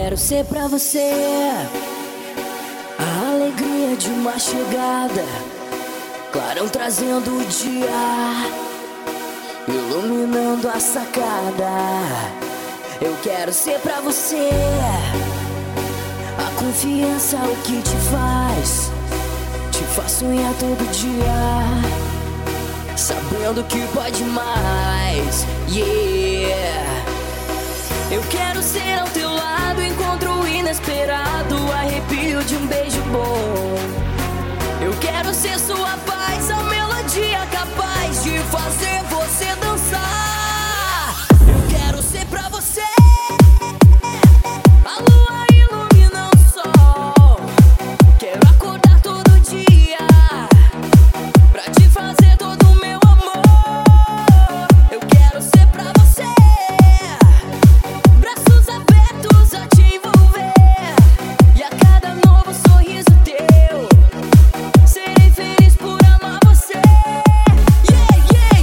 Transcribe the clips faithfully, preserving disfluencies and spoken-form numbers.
quero ser pra você a alegria de uma chegada, clarão trazendo o dia, iluminando a sacada. Eu quero ser pra você a confiança, o que te faz, te faz sonhar todo dia, sabendo que pode mais, yeah. Eu quero ser ao teu lado, encontro inesperado, arrepio de um beijo bom. Eu quero ser sua paz, a melodia capaz de fazer você dançar. Eu quero ser pra você a lua ilumina o sol. Quero acordar todo dia pra te fazer todo o meu amor. Eu quero ser pra você braços abertos a te envolver, e a cada novo sorriso teu serei feliz por amar você. Yeah, yeah,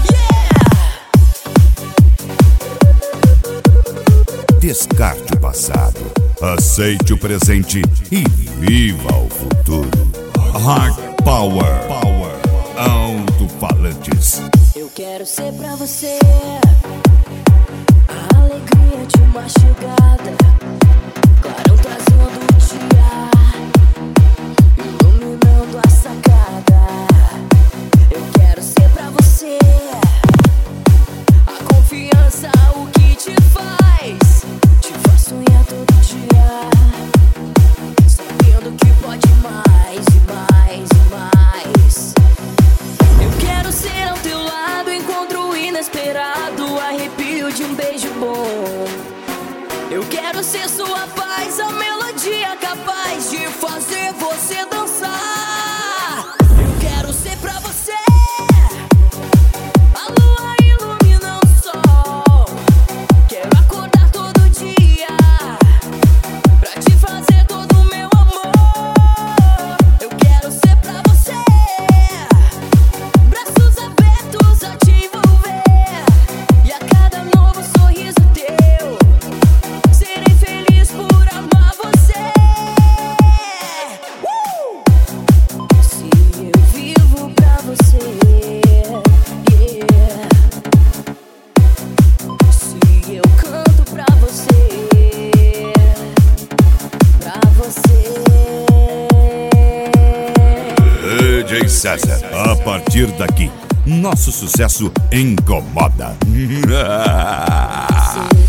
yeah. Descarte o passado, aceite o presente e viva o futuro. Heart Power, Power, alto-falantes. Eu quero ser pra você a alegria de uma chegada, clarão trazendo o dia, iluminando a sacada. Eu quero ser pra você a confiança, o que te faz, te faz sonhar todo dia, sabendo que pode mais e mais e mais. Eu quero ser ao teu lado, encontro inesperado, arrepio de um beijo bom. Eu quero ser sua paz, a melodia capaz de fazer você dançar. Eu quero ser pra você a lua ilumina o sol. Quero acordar todo dia pra te fazer todo o meu amor. Eu quero ser pra você braços abertos a te envolver, e a cada novo sorriso teu serei feliz por amar você. Uh! Se eu vivo pra você, yeah. Se eu canto pra você, pra você. D J César, a partir daqui, nosso sucesso incomoda. Você